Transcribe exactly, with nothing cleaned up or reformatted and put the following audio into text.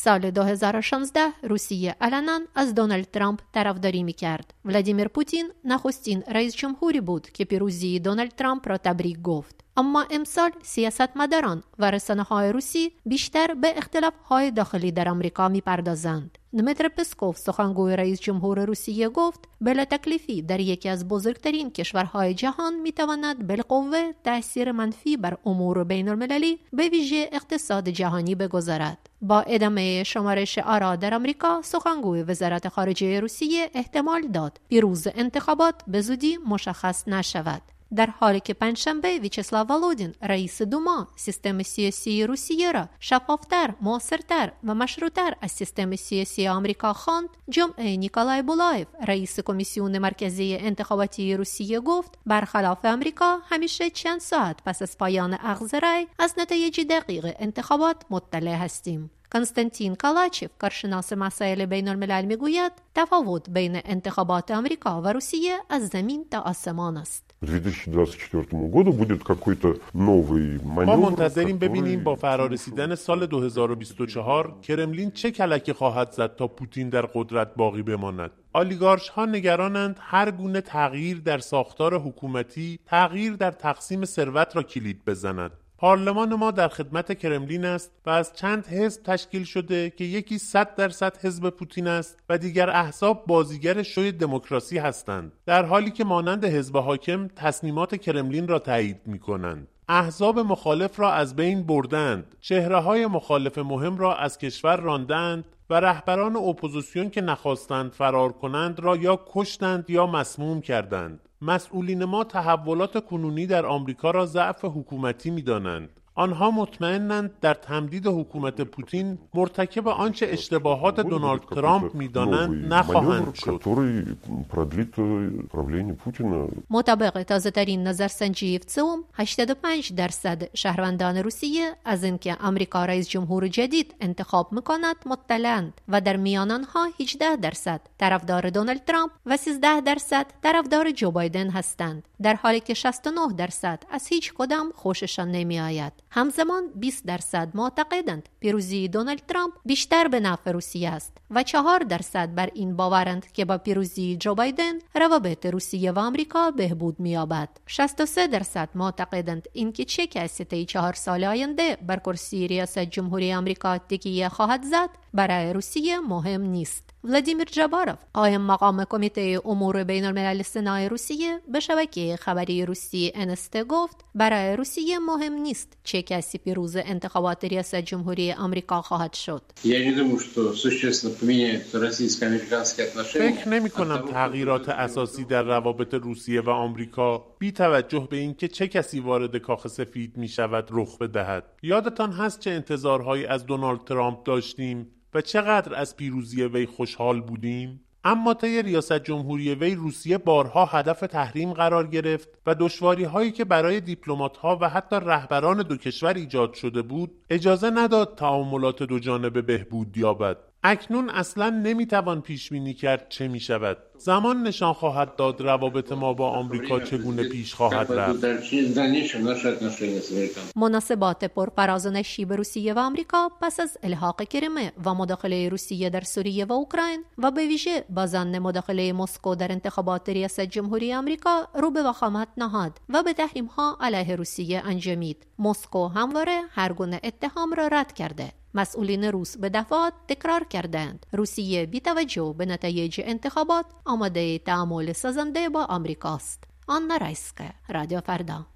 سال دو هزار و شانزده روسیه علنا از دونالد ترامپ طرفداری می‌کرد. ولادیمیر پوتین نخستین رئیس جمهوری بود که پیروزی دونالد ترامپ را تبریک گفت. اما امسال سیاستمداران و رسانه‌های روسی بیشتر به اختلاف‌های داخلی در آمریکا می‌پردازند. دمیتر پسکوف سخنگوی رئیس جمهور روسیه گفت بلا تکلیفی در یکی از بزرگترین کشورهای جهان می‌تواند بالقوه تأثیر منفی بر امور بین‌المللی به ویژه اقتصاد جهانی بگذارد. با ادامه شمارش آرا در آمریکا، سخنگوی وزارت خارجه روسیه احتمال داد پیروز انتخابات به زودی مشخص نشود. در حالی که پنجشنبه ویچسلاو ولودین رئیس دوما سیستم سیاسی روسیه را شفافتر، موثرتر و مشروطتر از سیستم سیاسی آمریکا خواند، جمعه نیکولای بولایف رئیس کمیسیون مرکزی انتخاباتی روسیه گفت برخلاف آمریکا همیشه چند ساعت پس از پایان اخذ رأی از نتایج دقیق انتخابات مطلع هستیم. کنستانتین کالاچف کارشناس مسائل بین الملل میگوید تفاوت بین انتخابات آمریکا و روسیه از زمین تا آسمان است. ما منتظریم ببینیم با فرارسیدن سال دو هزار و بیست و چهار کرملین چه کلکی خواهد زد تا پوتین در قدرت باقی بماند. آلیگارش ها نگرانند هر گونه تغییر در ساختار حکومتی تغییر در تقسیم ثروت را کلید بزند. پارلمان ما در خدمت کرملین است و از چند حزب تشکیل شده که یکی صد درصد حزب پوتین است و دیگر احزاب بازیگر شوی دموکراسی هستند، در حالی که مانند حزب حاکم تصمیمات کرملین را تایید می کنند. احزاب مخالف را از بین بردند، چهره‌های مخالف مهم را از کشور راندند و رهبران اپوزیسیون که نخواستند فرار کنند را یا کشتند یا مسموم کردند. مسئولین ما تحولات کنونی در آمریکا را ضعف حکومتی می‌دانند. آنها مطمئنند در تمدید حکومت پوتین مرتکب آنچه اشتباهات دونالد ترامپ می‌دانند نخواهند شد. مطابق تازه‌ترین نظرسنجی افسوم، هشتاد و پنج درصد شهروندان روسیه از اینکه آمریکا رئیس جمهور جدید انتخاب می‌کند مطلعند و در میان آنها هجده درصد طرفدار دونالد ترامپ و سیزده درصد طرفدار جو بایدن هستند، در حالی که شصت و نه درصد از هیچ کدام خوششان نمی‌آید. همزمان بیست درصد معتقدند پیروزی دونالد ترامپ بیشتر به نفع روسیه است و چهار درصد بر این باورند که با پیروزی جو بایدن روابط روسیه و آمریکا بهبود می‌یابد. شصت و سه درصد معتقدند اینکه چه کسی طی چهار سال آینده بر کرسی ریاست جمهوری آمریکا تکیه خواهد زد برای روسیه مهم نیست. ولادیمیر جاباروف، قائم مقام کمیته امور بین الملل سنا روسیه، به شبکه خبری روسی ان اس تی گفت برای روسیه مهم نیست چه کسی پیروز انتخابات ریاست جمهوری آمریکا خواهد شد. فکر نمی کنم تغییرات اساسی در روابط روسیه و آمریکا بی توجه به اینکه چه کسی وارد کاخ سفید می شود رخ بدهد. یادتان هست چه انتظارهایی از دونالد ترامپ داشتیم و چقدر از پیروزی وی خوشحال بودیم؟ اما طی ریاست جمهوری وی روسیه بارها هدف تحریم قرار گرفت و دشواری هایی که برای دیپلمات ها و حتی رهبران دو کشور ایجاد شده بود اجازه نداد تعاملات دو جانبه بهبود یابد. اکنون اصلا نمیتوان پیش بینی کرد چه می شود. زمان نشان خواهد داد روابط ما با آمریکا چگونه پیش خواهد رفت. مناسبات پرفراز و نشیب روسیه و آمریکا پس از الحاق کریمه و مداخله روسیه در سوریه و اوکراین و به ویژه با ظن مداخله مسکو در انتخابات ریاست جمهوری آمریکا رو به وخامت نهاد و به تحریم ها علیه روسیه انجامید. مسکو همواره هر گونه اتهام را رد کرده. مسئولین روس به دفعات تکرار کردند روسیه بی توجه به نتایج انتخابات آماده تعامل سازنده با آمریکاست. آنا رایسکه، رادیو فردا.